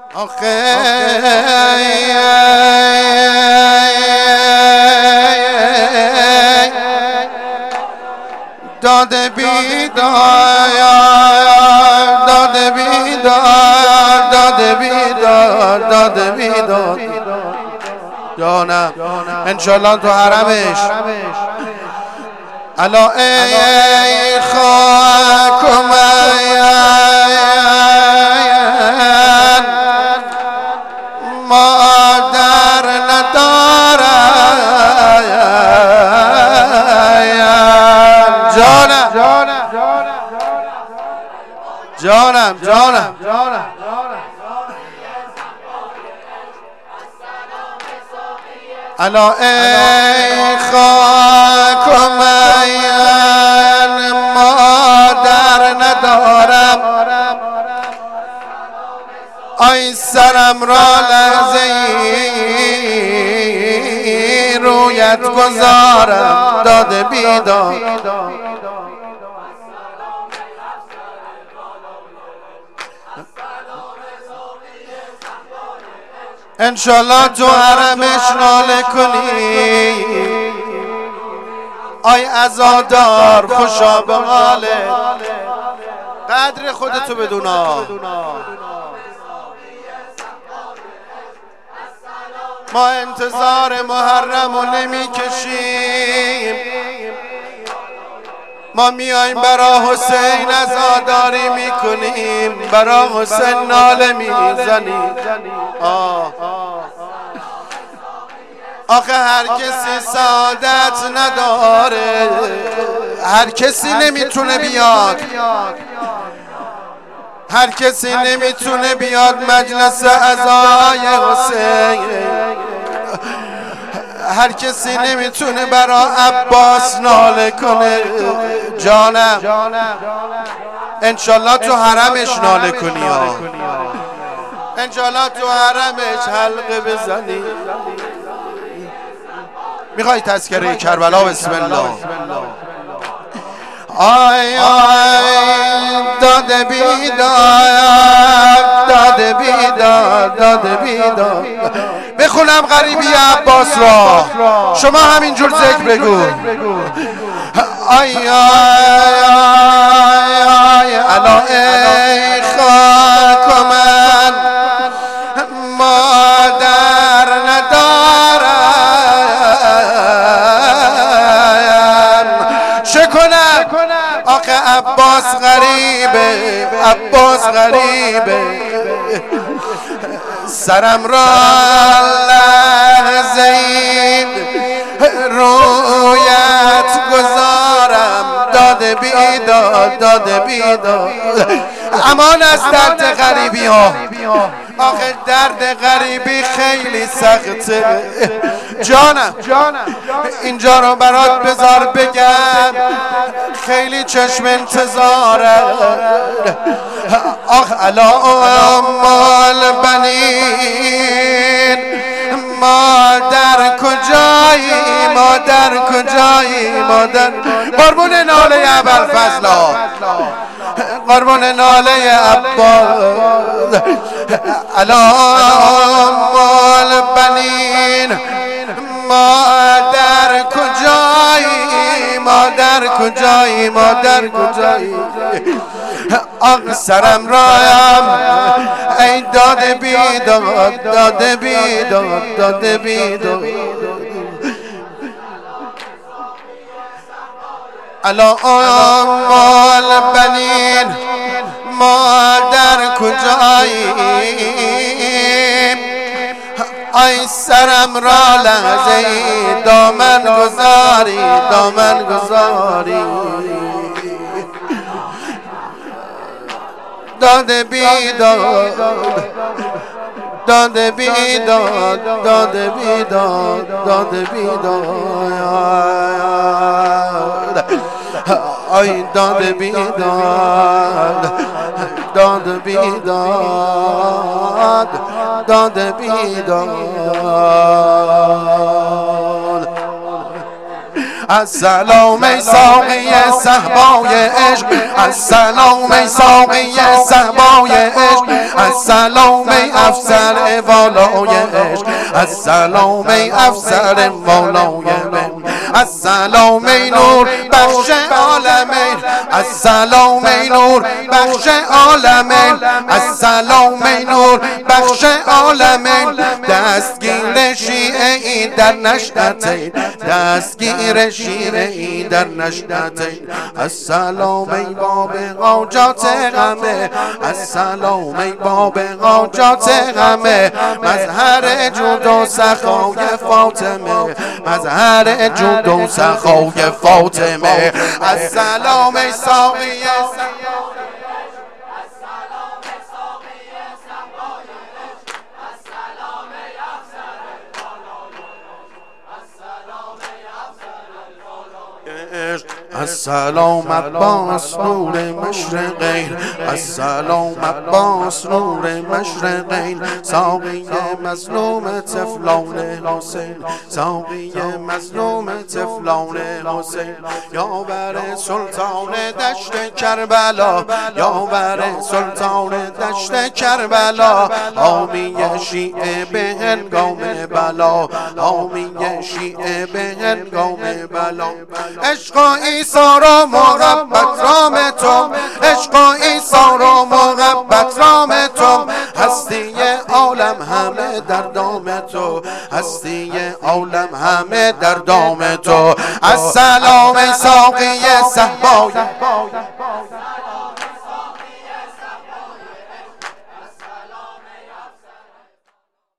آخه داده بیدار داده بیدار داده بیدار داده بیدار جانم انشالله تو حرمش الا ای خاک مادر ندارم جانم جانم جانم الا ای خاک مادر ندارم آی سرم را لحظه ای رویت گذارم داده بیدار انشالله تو حرمش ناله کنی آی عزادار خوشا به حالت قدر خودتو بدونا ما انتظار محرمو نمی کشیم ما میایم برا حسین عزاداری میکنیم برا حسین ناله میزنیم آخه هر کسی سعادت نداره هر کسی نمیتونه بیاد هر کسی نمیتونه بیاد مجلس عزای حسین هر کسی نمیتونه برا عباس ناله کنه جانم انشالله تو حرمش ناله کنی انشالله تو حرمش حلقه بزنی میخوای تذکره کربلا بسم الله آی آی داده بیدار داده بیدار داده بیدار بخونم غریبی عباس را شما همینجور ذکر بگو آی آی آی آی الا ای خاک من مادر ندارم چه کنم آخه عباس غریبه عباس غریبه سرم را لحظه رویت گذارم داده بیدار داده بیدار امان از درد غریبی ها آخه درد غریبی خیلی سخته جانم اینجا رو برات بذار بگم خیلی چشم انتظاره آخ الا امال بنین مادر کجایی مادر کجایی مادر قربون ناله ابوالفضل قربون ناله عباس الا امال بنین مادر کجایی مادر کجایی مادر کجایی آق سرم رایم ای داده بیداد داده بیداد داده بیداد الا امال بنین مادر کجایی آی سرم را لحظه دامن گذاری دامن گذاری داده بیداد داده بیداد داده بیداد داده بیداد آی داده بیداد داده بیداد داده بیداد السلام ای ساقی صهبای عشق، السلام ای ساقی صهبای عشق، السلام ای افسر والای عشق، السلام ای افسر والای عشق، السلام ای نور بخش عالمین، السلام ای نور بخش عالمین، السلام ای نور بخش عالمین. دستگیر شیعه ای در نشأتین، دستگیر شیعه ای در نشأتین. السلام ای باب حاجات همه، السلام ای باب حاجات همه. مظهر جود و سخای فاطمه، مظهر جود و سخای فاطمه. السلام ای ساقی السلام عباس نور مشرقین، السلام عباس نور مشرقین. ساقی مظلوم طفلان حسین، ساقی مظلوم طفلان حسین. یاور سلطان دشت کربلا، یاور سلطان دشت کربلا. حامی شیعه به هنگام بلا، حامی شیعه به هنگام بلا. عشق عیسی را محبت رام تو، عشق عیسی را محبت رام تو. هستی عالم همه در دام تو، هستی عالم همه در دام تو. السلام ای ساقی صهبای